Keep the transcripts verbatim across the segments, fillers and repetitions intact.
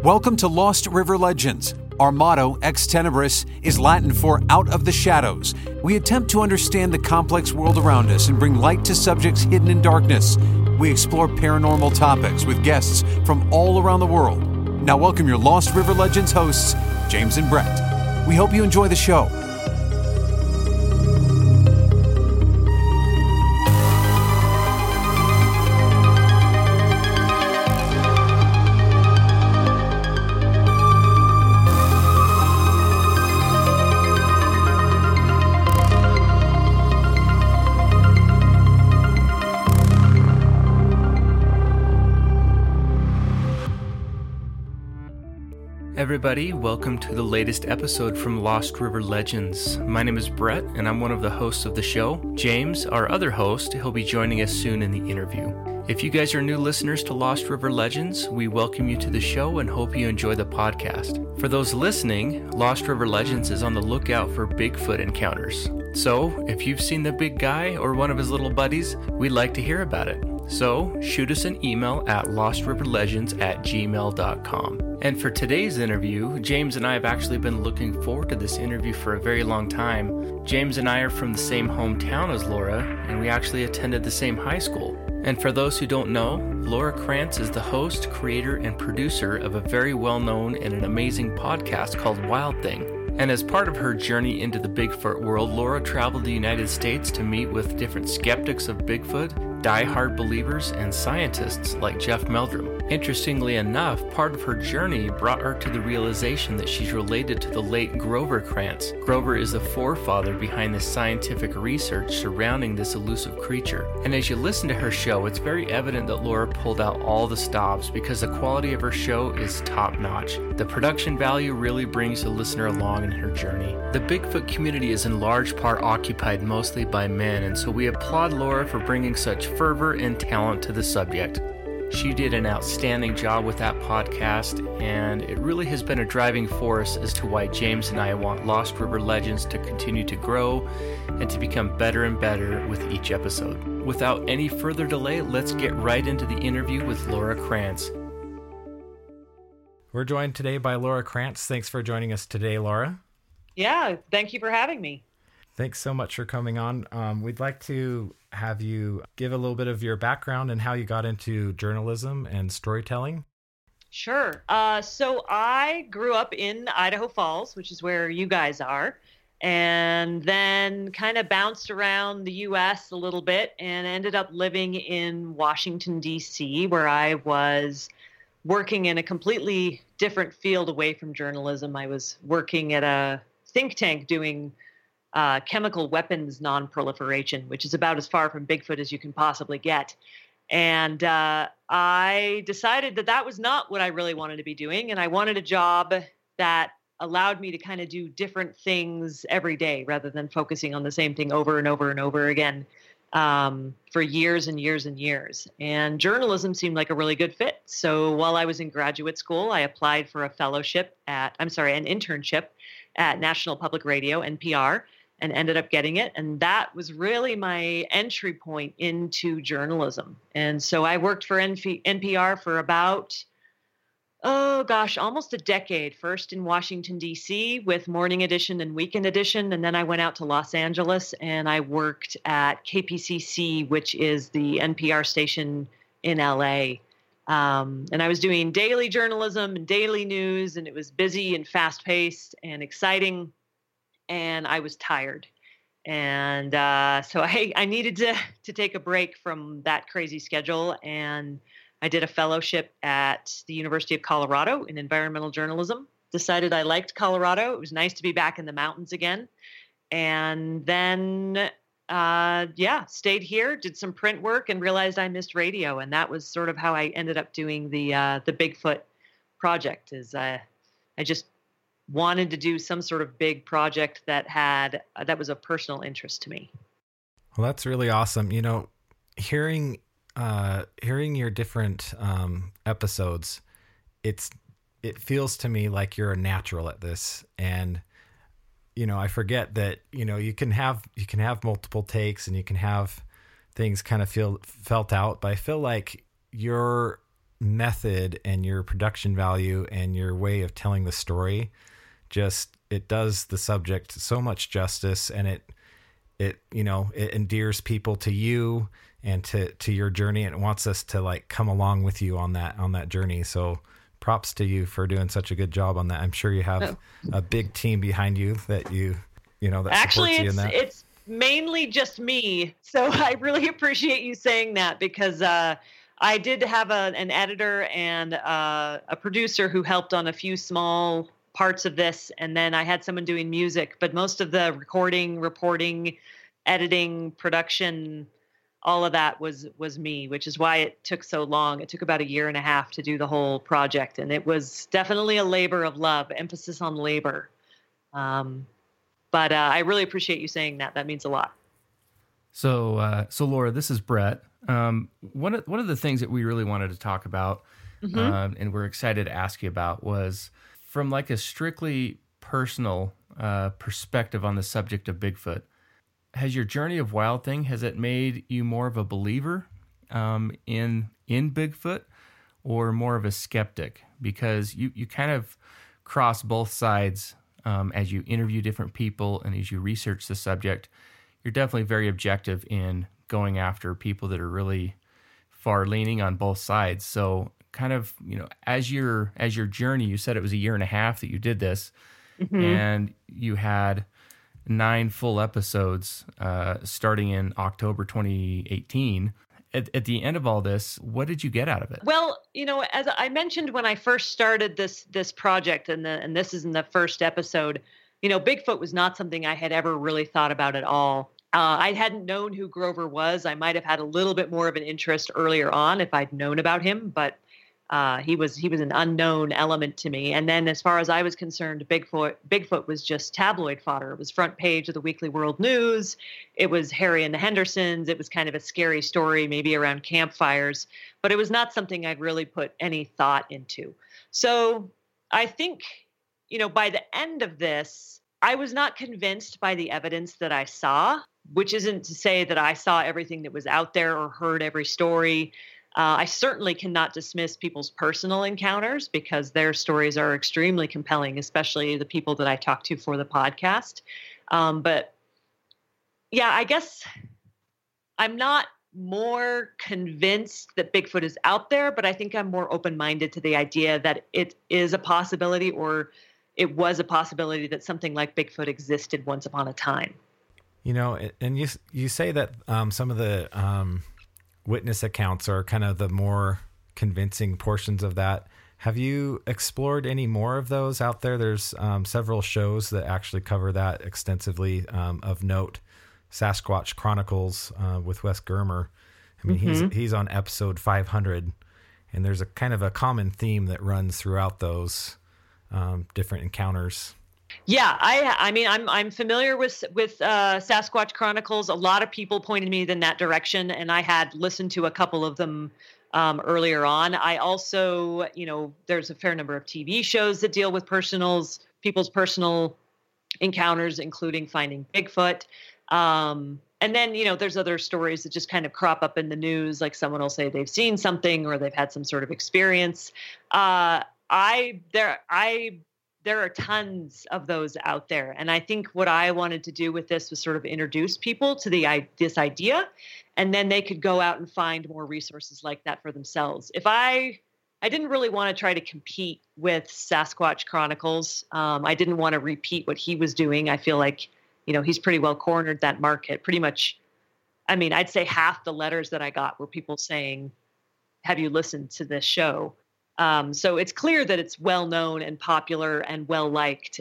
Welcome to Lost River Legends. Our motto, Ex Tenebris, is Latin for out of the shadows. We attempt to understand the complex world around us and bring light to subjects hidden in darkness. We explore paranormal topics with guests from all around the world. Now welcome your Lost River Legends hosts, James and Brett. We hope you enjoy the show. Everybody, welcome to the latest episode from Lost River Legends. My name is Brett, and I'm one of the hosts of the show. James, our other host, he'll be joining us soon in the interview. If you guys are new listeners to Lost River Legends, we welcome you to the show and hope you enjoy the podcast. For those listening, Lost River Legends is on the lookout for Bigfoot encounters. So, if you've seen the big guy or one of his little buddies, we'd like to hear about it. So, shoot us an email at lostriverlegends at gmail dot com. And for today's interview, James and I have actually been looking forward to this interview for a very long time. James and I are from the same hometown as Laura, and we actually attended the same high school. And for those who don't know, Laura Krantz is the host, creator, and producer of a very well-known and an amazing podcast called Wild Thing. And as part of her journey into the Bigfoot world, Laura traveled to the United States to meet with different skeptics of Bigfoot, die-hard believers, and scientists like Jeff Meldrum. Interestingly enough, part of her journey brought her to the realization that she's related to the late Grover Krantz. Grover is the forefather behind the scientific research surrounding this elusive creature. And as you listen to her show, it's very evident that Laura pulled out all the stops because the quality of her show is top-notch. The production value really brings the listener along in her journey. The Bigfoot community is in large part occupied mostly by men, and so we applaud Laura for bringing such fervor and talent to the subject. She did an outstanding job with that podcast, and it really has been a driving force as to why James and I want Lost River Legends to continue to grow and to become better and better with each episode. Without any further delay, let's get right into the interview with Laura Krantz. We're joined today by Laura Krantz. Thanks for joining us today, Laura. Yeah, thank you for having me. Thanks so much for coming on. Um, we'd like to have you give a little bit of your background and how you got into journalism and storytelling. Sure. Uh, so I grew up in Idaho Falls, which is where you guys are, and then kind of bounced around the U S a little bit and ended up living in Washington, D C, where I was working in a completely different field away from journalism. I was working at a think tank doing Uh, chemical weapons non-proliferation, which is about as far from Bigfoot as you can possibly get. And uh, I decided that that was not what I really wanted to be doing. And I wanted a job that allowed me to kind of do different things every day rather than focusing on the same thing over and over and over again um, for years and years and years. And journalism seemed like a really good fit. So while I was in graduate school, I applied for a fellowship at, I'm sorry, an internship at National Public Radio, N P R, and ended up getting it. And that was really my entry point into journalism. And so I worked for N P R for about, oh gosh, almost a decade. First in Washington, D C with Morning Edition and Weekend Edition. And then I went out to Los Angeles and I worked at K P C C, which is the N P R station in L A. Um, and I was doing daily journalism and daily news, and it was busy and fast paced and exciting. And I was tired. And uh, so I, I needed to, to take a break from that crazy schedule. And I did a fellowship at the University of Colorado in environmental journalism. Decided I liked Colorado. It was nice to be back in the mountains again. And then, uh, yeah, stayed here, did some print work, and realized I missed radio. And that was sort of how I ended up doing the uh, the Bigfoot project. Is uh, I just wanted to do some sort of big project that had uh, that was of personal interest to me. Well, that's really awesome. You know, hearing uh, hearing your different um, episodes, it's it feels to me like you're a natural at this. And you know, I forget that you know you can have you can have multiple takes and you can have things kind of feel felt out, but I feel like you're method and your production value and your way of telling the story, just, it does the subject so much justice, and it, it, you know, it endears people to you and to, to your journey, and it wants us to like come along with you on that, on that journey. So props to you for doing such a good job on that. I'm sure you have oh. a big team behind you that you, you know, that Actually, supports you in it's, that. it's mainly just me. So I really appreciate you saying that, because, uh, I did have a, an editor and uh, a producer who helped on a few small parts of this. And then I had someone doing music, but most of the recording, reporting, editing, production, all of that was, was me, which is why it took so long. It took about a year and a half to do the whole project. And it was definitely a labor of love, emphasis on labor. Um, but uh, I really appreciate you saying that. That means a lot. So, uh, so Laura, this is Brett. Um, one of, one of the things that we really wanted to talk about, mm-hmm. um, and we're excited to ask you about, was from like a strictly personal uh, perspective on the subject of Bigfoot. Has your journey of Wild Thing, has it made you more of a believer um, in in Bigfoot, or more of a skeptic? Because you, you kind of cross both sides um, as you interview different people and as you research the subject. You're definitely very objective in going after people that are really far leaning on both sides. So kind of, you know, as your, as your journey, you said it was a year and a half that you did this, mm-hmm. and you had nine full episodes uh, starting in October twenty eighteen. At, at the end of all this, what did you get out of it? Well, you know, as I mentioned when I first started this, this project, and the, and this is in the first episode, you know, Bigfoot was not something I had ever really thought about at all. Uh, I hadn't known who Grover was. I might have had a little bit more of an interest earlier on if I'd known about him, but uh, he was he was an unknown element to me. And then, as far as I was concerned, Bigfoot Bigfoot was just tabloid fodder. It was front page of the Weekly World News. It was Harry and the Hendersons. It was kind of a scary story, maybe around campfires, but it was not something I'd really put any thought into. So I think, you know, by the end of this, I was not convinced by the evidence that I saw, which isn't to say that I saw everything that was out there or heard every story. Uh, I certainly cannot dismiss people's personal encounters, because their stories are extremely compelling, especially the people that I talk to for the podcast. Um, but yeah, I guess I'm not more convinced that Bigfoot is out there, but I think I'm more open-minded to the idea that it is a possibility, or it was a possibility that something like Bigfoot existed once upon a time. You know, and you you say that um, some of the um, witness accounts are kind of the more convincing portions of that. Have you explored any more of those out there? There's um, several shows that actually cover that extensively. Um, of note, Sasquatch Chronicles uh, with Wes Germer. I mean, mm-hmm. he's he's on episode five hundred, and there's a kind of a common theme that runs throughout those um, different encounters. Yeah, I I mean, I'm I'm familiar with with uh, Sasquatch Chronicles. A lot of people pointed me in that direction, and I had listened to a couple of them um, earlier on. I also, you know, there's a fair number of T V shows that deal with personals, people's personal encounters, including finding Bigfoot. Um, and then, you know, there's other stories that just kind of crop up in the news, like someone will say they've seen something or they've had some sort of experience. Uh, I there I. There are tons of those out there. And I think what I wanted to do with this was sort of introduce people to the this idea, and then they could go out and find more resources like that for themselves. If I, I didn't really want to try to compete with Sasquatch Chronicles. Um, I didn't want to repeat what he was doing. I feel like, you know, he's pretty well cornered that market. Pretty much, I mean, I'd say half the letters that I got were people saying, have you listened to this show? Um, so it's clear that it's well known and popular and well liked,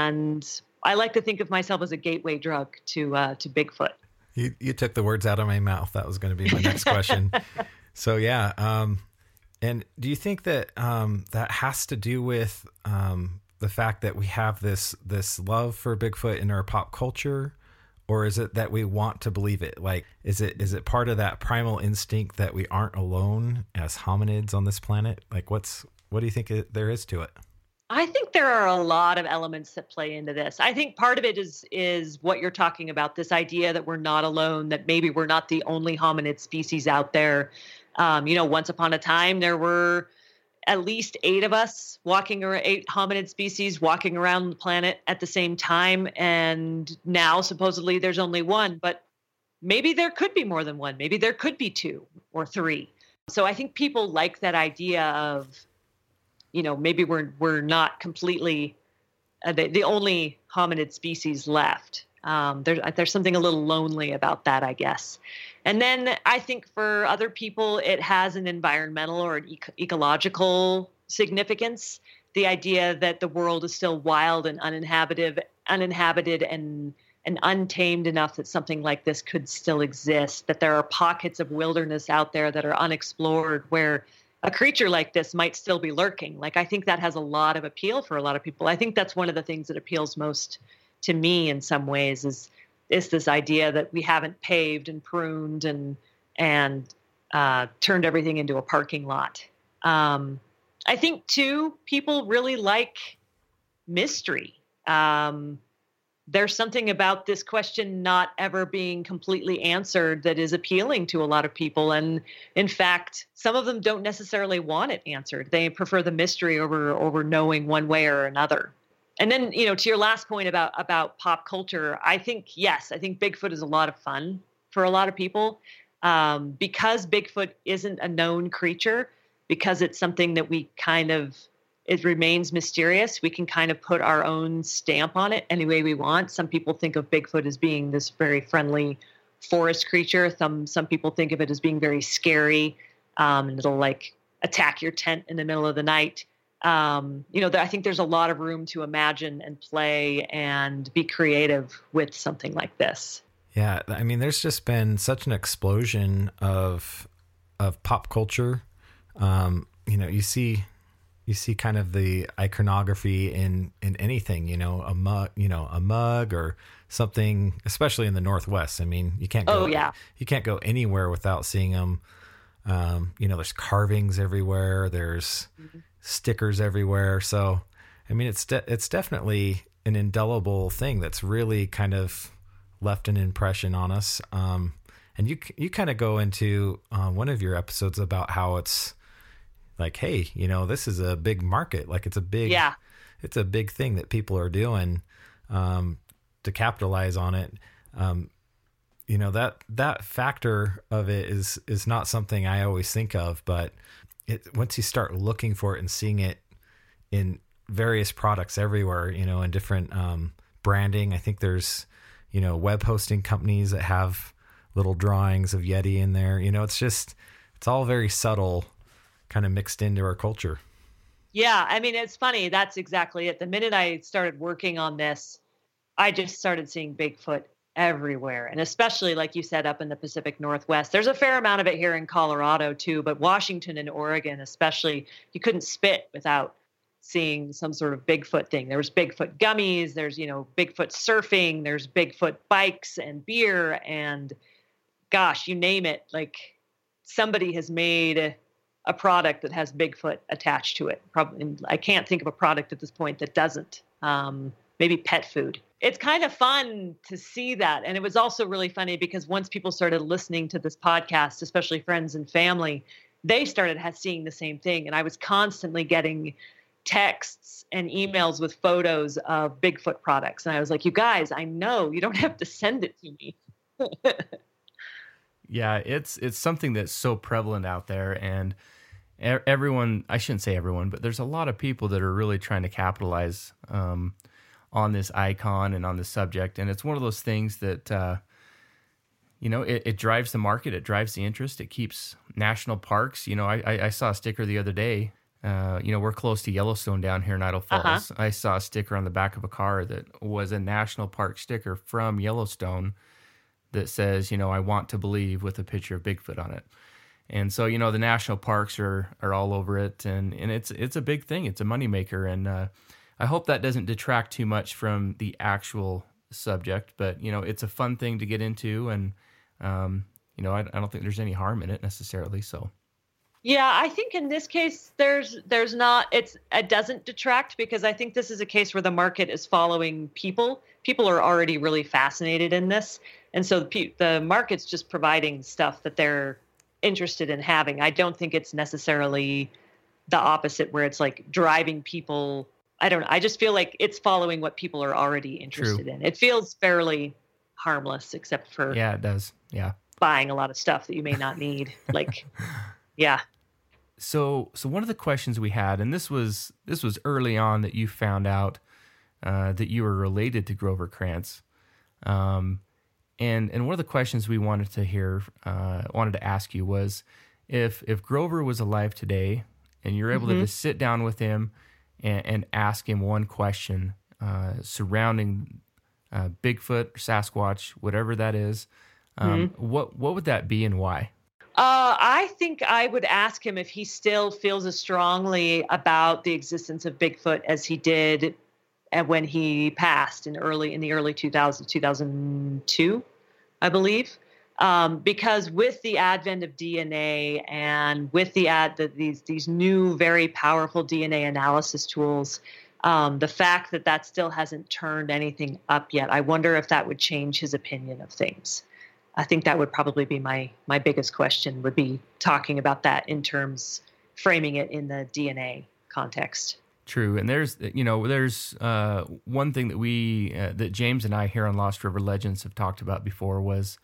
and I like to think of myself as a gateway drug to uh, to Bigfoot. You you took the words out of my mouth. That was going to be my next question. So yeah, um, and do you think that um, that has to do with um, the fact that we have this this love for Bigfoot in our pop culture? Or is it that we want to believe it? Like, is it is it part of that primal instinct that we aren't alone as hominids on this planet? Like, what's what do you think it, there is to it? I think there are a lot of elements that play into this. I think part of it is is what you're talking about, this idea that we're not alone, that maybe we're not the only hominid species out there. Um, you know, once upon a time, there were at least eight of us walking around, eight hominid species walking around the planet at the same time. And now supposedly there's only one, but maybe there could be more than one. Maybe there could be two or three. So I think people like that idea of, you know, maybe we're, we're not completely uh, the, the only hominid species left. Um, there's, there's something a little lonely about that, I guess. And then I think for other people, it has an environmental or an eco- ecological significance. The idea that the world is still wild and uninhabited, uninhabited and, and untamed enough that something like this could still exist, that there are pockets of wilderness out there that are unexplored where a creature like this might still be lurking. Like, I think that has a lot of appeal for a lot of people. I think that's one of the things that appeals most to me in some ways is is this idea that we haven't paved and pruned and and uh, turned everything into a parking lot. Um, I think too, people really like mystery. Um, there's something about this question not ever being completely answered that is appealing to a lot of people. And in fact, some of them don't necessarily want it answered. They prefer the mystery over over knowing one way or another. And then, you know, to your last point about, about pop culture, I think, yes, I think Bigfoot is a lot of fun for a lot of people um, because Bigfoot isn't a known creature, because it's something that we kind of, it remains mysterious. We can kind of put our own stamp on it any way we want. Some people think of Bigfoot as being this very friendly forest creature. Some, some people think of it as being very scary um, and it'll like attack your tent in the middle of the night. Um, you know, I think there's a lot of room to imagine and play and be creative with something like this. Yeah. I mean, there's just been such an explosion of, of pop culture. Um, you know, you see, you see kind of the iconography in, in anything, you know, a mug, you know, a mug or something, especially in the Northwest. I mean, you can't go, oh, yeah. you can't go anywhere without seeing them. Um, you know, there's carvings everywhere. There's, mm-hmm. stickers everywhere. So, I mean, it's de- it's definitely an indelible thing that's really kind of left an impression on us. Um, and you you kind of go into uh, one of your episodes about how it's like, hey, you know, this is a big market. Like it's a big, yeah. it's a big thing that people are doing um, to capitalize on it. Um, you know, that that factor of it is is not something I always think of, but It, once you start looking for it and seeing it in various products everywhere, you know, in different um, branding, I think there's, you know, web hosting companies that have little drawings of Yeti in there. You know, it's just, it's all very subtle, kind of mixed into our culture. Yeah. I mean, it's funny. That's exactly it. The minute I started working on this, I just started seeing Bigfoot everywhere. And especially, like you said, up in the Pacific Northwest, there's a fair amount of it here in Colorado too, but Washington and Oregon, especially, you couldn't spit without seeing some sort of Bigfoot thing. There was Bigfoot gummies, there's, you know, Bigfoot surfing, there's Bigfoot bikes and beer and gosh, you name it. Like somebody has made a product that has Bigfoot attached to it. Probably, I can't think of a product at this point that doesn't. Um, maybe pet food. It's kind of fun to see that. And it was also really funny because once people started listening to this podcast, especially friends and family, they started seeing the same thing. And I was constantly getting texts and emails with photos of Bigfoot products. And I was like, you guys, I know you don't have to send it to me. Yeah, it's it's something that's so prevalent out there. And everyone, I shouldn't say everyone, but there's a lot of people that are really trying to capitalize um on this icon and on this subject. And it's one of those things that, uh, you know, it, it drives the market, it drives the interest, it keeps national parks. You know, I, I, I saw a sticker the other day, uh, you know, we're close to Yellowstone down here in Idaho Falls. Uh-huh. I saw a sticker on the back of a car that was a national park sticker from Yellowstone that says, you know, I want to believe, with a picture of Bigfoot on it. And so, you know, the national parks are, are all over it, and, and it's, it's a big thing. It's a moneymaker. And, uh, I hope that doesn't detract too much from the actual subject, but, you know, it's a fun thing to get into. And, um, you know, I, I don't think there's any harm in it necessarily. So, yeah, I think in this case, there's, there's not, it's, it doesn't detract because I think this is a case where the market is following people. People are already really fascinated in this. And so the, the market's just providing stuff that they're, interested in having. I don't think it's necessarily the opposite where it's like driving people. I don't know. I just feel like it's following what people are already interested True. in. It feels fairly harmless, except for Yeah, it does. Yeah. buying a lot of stuff that you may not need. Like, yeah. So, so one of the questions we had, and this was this was early on that you found out uh, that you were related to Grover Krantz, um, and and one of the questions we wanted to hear, uh, wanted to ask you was, if if Grover was alive today, and you're able Mm-hmm. to just sit down with him and, and ask him one question uh, surrounding uh, Bigfoot, Sasquatch, whatever that is, um, Mm-hmm. what what would that be and why? Uh, I think I would ask him if he still feels as strongly about the existence of Bigfoot as he did and when he passed in early in the early two thousands, two thousand two, I believe. Um, because with the advent of D N A and with the ad the, these these new very powerful D N A analysis tools, um, the fact that that still hasn't turned anything up yet, I wonder if that would change his opinion of things. I think that would probably be my my biggest question, would be talking about that in terms, framing it in the D N A context. True, and there's you know there's uh, one thing that we uh, that James and I here on Lost River Legends have talked about before was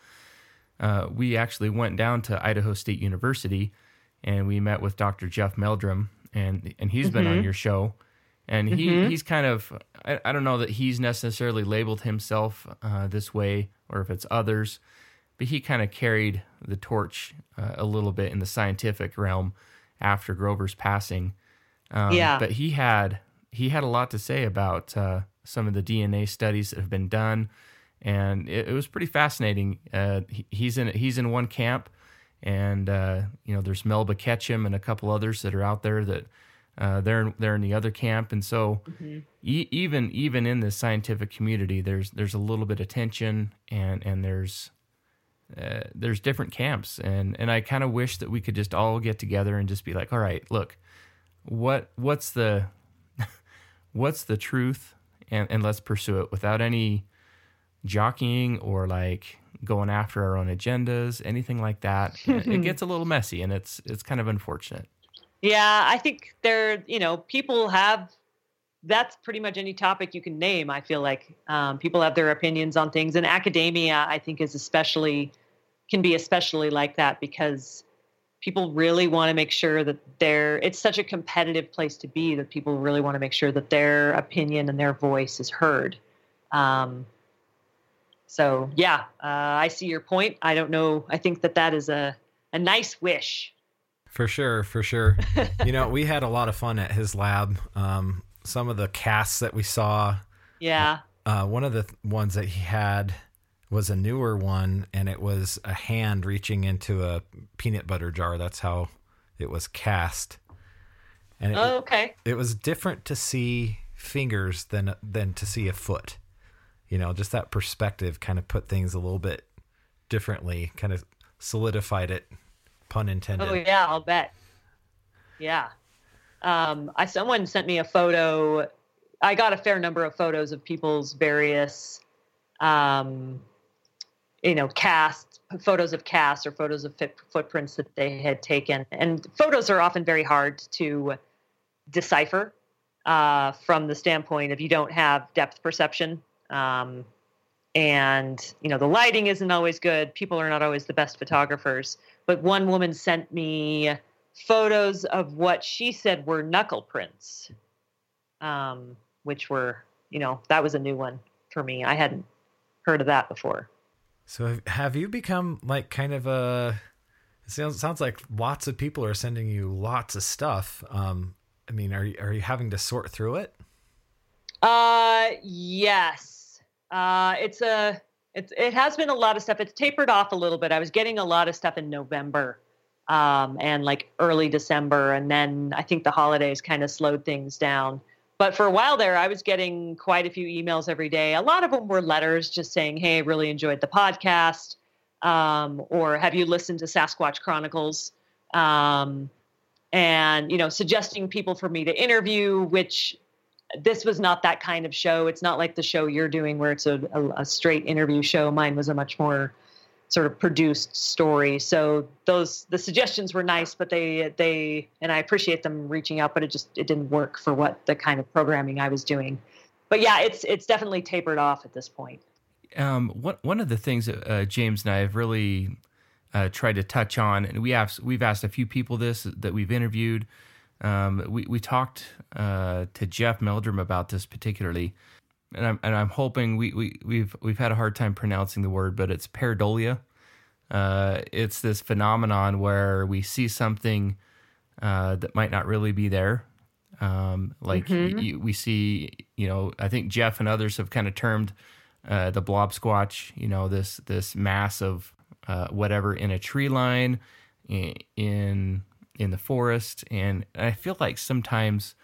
uh, we actually went down to Idaho State University and we met with Doctor Jeff Meldrum, and and he's been on your show, and he Mhm. he's kind of I, I don't know that he's necessarily labeled himself uh, this way or if it's others, but he kind of carried the torch uh, a little bit in the scientific realm after Grover's passing. Um, Yeah. But he had he had a lot to say about uh, some of the D N A studies that have been done, and it, it was pretty fascinating. Uh, he, he's in he's in one camp, and uh, you know there's Melba Ketchum and a couple others that are out there that uh, they're they're in the other camp, and so Mm-hmm. e- even even in the scientific community, there's there's a little bit of tension, and and there's uh, there's different camps, and and I kind of wish that we could just all get together and just be like, all right, look. What what's the what's the truth, and, and let's pursue it without any jockeying or like going after our own agendas, anything like that. It gets a little messy, and it's it's kind of unfortunate. Yeah, I think there, you know, people have, that's pretty much any topic you can name. I feel like um, people have their opinions on things, and academia, I think, is especially, can be especially like that because people really want to make sure that they're, it's such a competitive place to be that people really want to make sure that their opinion and their voice is heard. Um, so yeah, uh, I see your point. I don't know. I think that that is a, a nice wish. For sure, for sure. You know, we had a lot of fun at his lab. Um, some of the casts that we saw, Yeah. uh, one of the th- ones that he had was a newer one, and it was a hand reaching into a peanut butter jar. That's how it was cast. And it, Oh, okay. it was different to see fingers than than to see a foot. You know, just that perspective kind of put things a little bit differently, kind of solidified it, pun intended. Oh yeah, I'll bet. Yeah. Um, I someone sent me a photo. I got a fair number of photos of people's various, um, you know, casts, photos of casts or photos of fit, footprints that they had taken. And photos are often very hard to decipher uh, from the standpoint of you don't have depth perception. Um, and, you know, the lighting isn't always good. People are not always the best photographers. But one woman sent me photos of what she said were knuckle prints, um, which were, you know, that was a new one for me. I hadn't heard of that before. So have, have you become like kind of a, it sounds, sounds like lots of people are sending you lots of stuff. Um, I mean, are you, are you having to sort through it? Uh, yes. Uh, it's a, it's, it has been a lot of stuff. It's tapered off a little bit. I was getting a lot of stuff in November, um, and like early December. And then I think the holidays kind of slowed things down. But for a while there, I was getting quite a few emails every day. A lot of them were letters just saying, hey, I really enjoyed the podcast. Um, or have you listened to Sasquatch Chronicles? Um, and, you know, suggesting people for me to interview, which this was not that kind of show. It's not like the show you're doing where it's a, a, a straight interview show. Mine was a much more sort of produced story. So those the suggestions were nice, but they they and I appreciate them reaching out, but it just it didn't work for what the kind of programming I was doing. But yeah, it's it's definitely tapered off at this point. Um, one one of the things that uh, James and I have really uh, tried to touch on, and we have we've asked a few people this that we've interviewed. Um, we we talked uh, to Jeff Meldrum about this particularly, and I'm and I'm hoping we we we've we've had a hard time pronouncing the word, but it's pareidolia. Uh, it's this phenomenon where we see something uh, that might not really be there. Um, like mm-hmm. y- y- we see, you know, I think Jeff and others have kind of termed uh, the blob squatch, you know, this this mass of uh, whatever in a tree line, in, in in the forest, and I feel like sometimes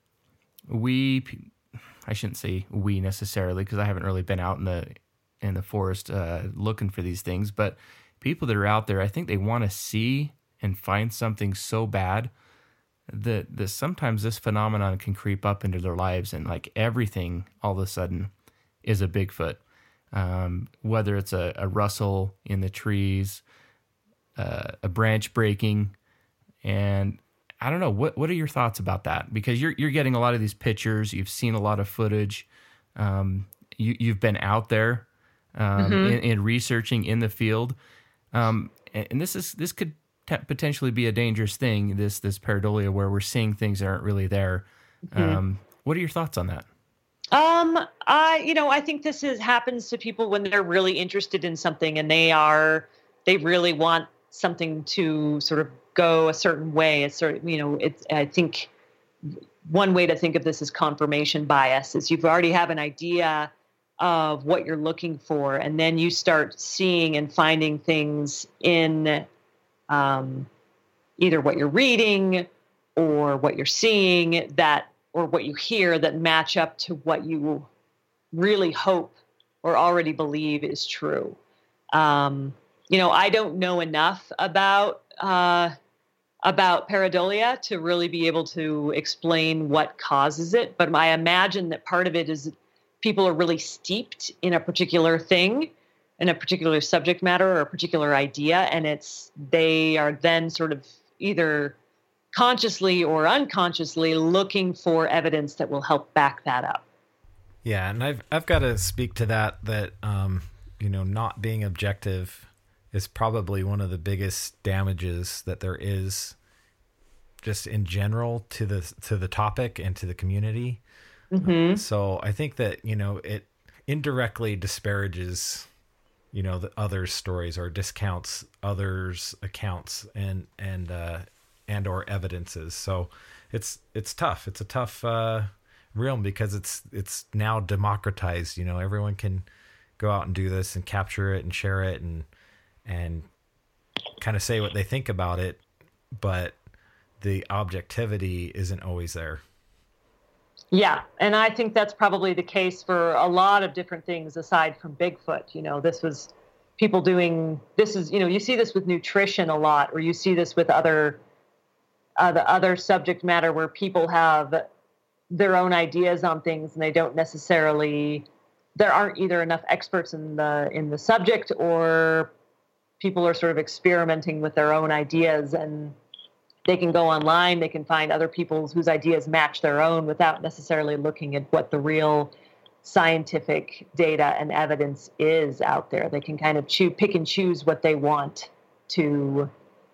we, I shouldn't say we necessarily, because I haven't really been out in the in the forest uh, looking for these things, but people that are out there, I think they want to see and find something so bad that, that sometimes this phenomenon can creep up into their lives, and like everything all of a sudden is a Bigfoot. Um, whether it's a, a rustle in the trees, uh, a branch breaking, and I don't know, what what are your thoughts about that? Because you're you're getting a lot of these pictures, you've seen a lot of footage, um, you you've been out there um, mm-hmm. in, in researching in the field, um, and, and this is this could t- potentially be a dangerous thing. This this pareidolia where we're seeing things that aren't really there. Mm-hmm. Um, what are your thoughts on that? Um, I, you know, I think this is happens to people when they're really interested in something and they are, they really want something to sort of go a certain way. It's sort of, you know, it's, I think one way to think of this is confirmation bias is you've already have an idea of what you're looking for. And then you start seeing and finding things in, um, either what you're reading or what you're seeing that, or what you hear that match up to what you really hope or already believe is true. Um, you know, I don't know enough about uh, about pareidolia to really be able to explain what causes it, but I imagine that part of it is people are really steeped in a particular thing, in a particular subject matter or a particular idea, and it's they are then sort of either consciously or unconsciously looking for evidence that will help back that up. Yeah, and I've I've got to speak to that, that, um, you know, not being objective is probably one of the biggest damages that there is just in general to the to the topic and to the community. Mm-hmm. So I think that, you know, it indirectly disparages, you know, the others' stories or discounts others' accounts and, and, uh, and or evidences. So it's it's tough. It's a tough uh, realm because it's it's now democratized. You know, everyone can go out and do this and capture it and share it and and kind of say what they think about it, but the objectivity isn't always there. Yeah, and I think that's probably the case for a lot of different things aside from Bigfoot. You know, this was people doing this is you know you see this with nutrition a lot, or you see this with other. Uh, the other subject matter where people have their own ideas on things and they don't necessarily, there aren't either enough experts in the in the subject, or people are sort of experimenting with their own ideas, and they can go online, they can find other people's whose ideas match their own without necessarily looking at what the real scientific data and evidence is out there. They can kind of choose, pick and choose what they want to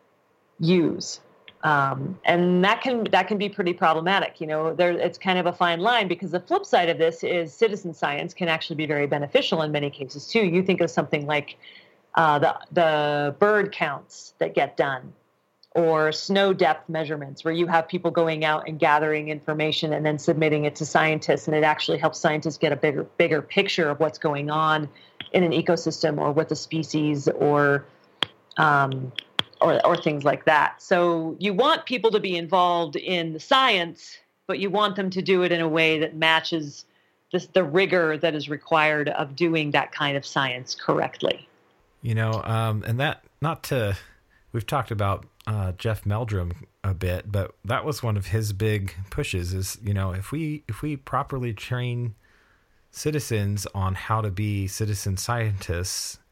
use. Um, and that can that can be pretty problematic. You know, there it's kind of a fine line, because the flip side of this is citizen science can actually be very beneficial in many cases too. You think of something like uh, the the bird counts that get done, or snow depth measurements, where you have people going out and gathering information and then submitting it to scientists, and it actually helps scientists get a bigger bigger picture of what's going on in an ecosystem or with a species, or um, Or, or things like that. So you want people to be involved in the science, but you want them to do it in a way that matches this, the rigor that is required of doing that kind of science correctly. You know, um, and that, not to, we've talked about uh, Jeff Meldrum a bit, but that was one of his big pushes is, you know, if we if we properly train citizens on how to be citizen scientists,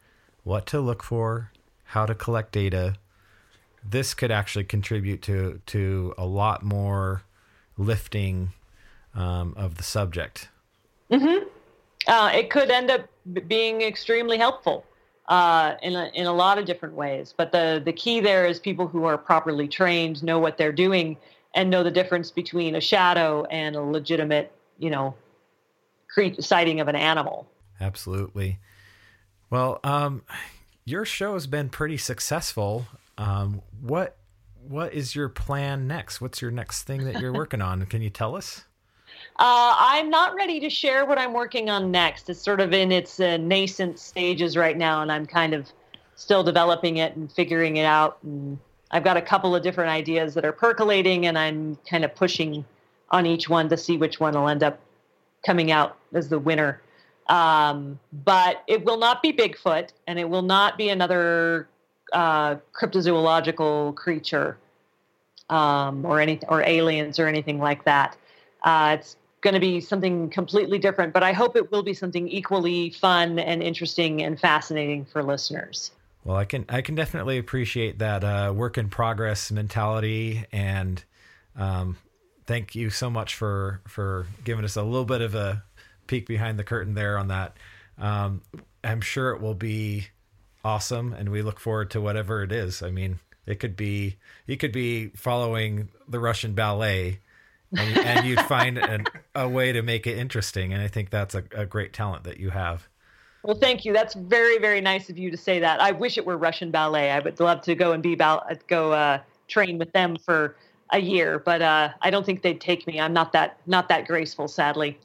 what to look for, how to collect data, this could actually contribute to, to a lot more lifting um, of the subject. Mm-hmm. Uh, it could end up being extremely helpful uh, in a, in a lot of different ways. But the, the key there is people who are properly trained, know what they're doing, and know the difference between a shadow and a legitimate, you know, cre- sighting of an animal. Absolutely. Well, um, your show has been pretty successful. Um, what what is your plan next? What's your next thing that you're working on? Can you tell us? Uh, I'm not ready to share what I'm working on next. It's sort of in its uh, nascent stages right now, and I'm kind of still developing it and figuring it out. And I've got a couple of different ideas that are percolating, and I'm kind of pushing on each one to see which one will end up coming out as the winner. Um, but it will not be Bigfoot, and it will not be another uh, cryptozoological creature um, or any or aliens or anything like that. Uh, it's going to be something completely different, but I hope it will be something equally fun and interesting and fascinating for listeners. Well, I can I can definitely appreciate that uh, work in progress mentality, and um, thank you so much for for giving us a little bit of a peek behind the curtain there on that. Um, I'm sure it will be awesome, and we look forward to whatever it is. I mean, it could be you could be following the Russian ballet, and, and you'd find an, a way to make it interesting. And I think that's a, a great talent that you have. Well, thank you. That's very, very nice of you to say that. I wish it were Russian ballet. I would love to go and be ball- go uh, train with them for a year, but uh, I don't think they'd take me. I'm not that not that graceful, sadly.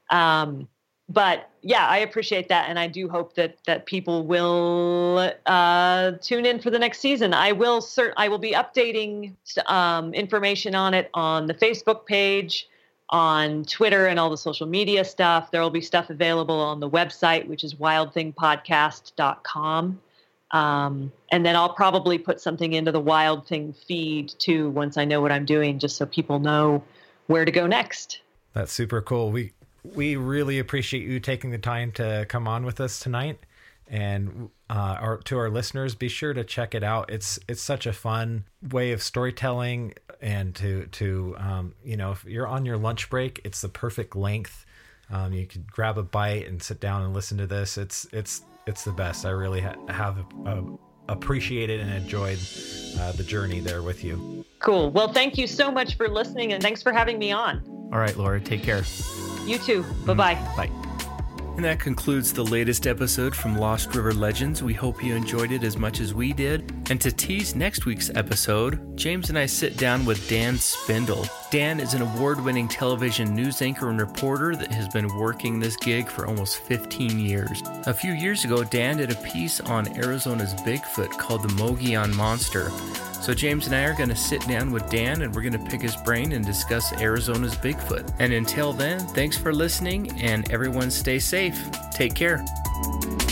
Um, but yeah, I appreciate that, and I do hope that that people will uh, tune in for the next season. I will cert- I will be updating um, information on it on the Facebook page, on Twitter, and all the social media stuff. There will be stuff available on the website, which is wild thing podcast dot com. Um, and then I'll probably put something into the Wild Thing feed too once I know what I'm doing, just so people know where to go next. That's super cool. We we really appreciate you taking the time to come on with us tonight. And uh, our, to our listeners, be sure to check it out. It's it's such a fun way of storytelling, and to to um, you know, if you're on your lunch break, it's the perfect length. Um, you could grab a bite and sit down and listen to this. It's it's it's the best. I really ha- have uh, appreciated and enjoyed uh, the journey there with you. Cool. Well, thank you so much for listening, and thanks for having me on. All right, Laura, take care. You too. Bye-bye. Bye. And that concludes the latest episode from Lost River Legends. We hope you enjoyed it as much as we did. And to tease next week's episode, James and I sit down with Dan Spindle. Dan is an award-winning television news anchor and reporter that has been working this gig for almost fifteen years. A few years ago, Dan did a piece on Arizona's Bigfoot called the Mogollon Monster. So James and I are going to sit down with Dan, and we're going to pick his brain and discuss Arizona's Bigfoot. And until then, thanks for listening, and everyone stay safe. Take care.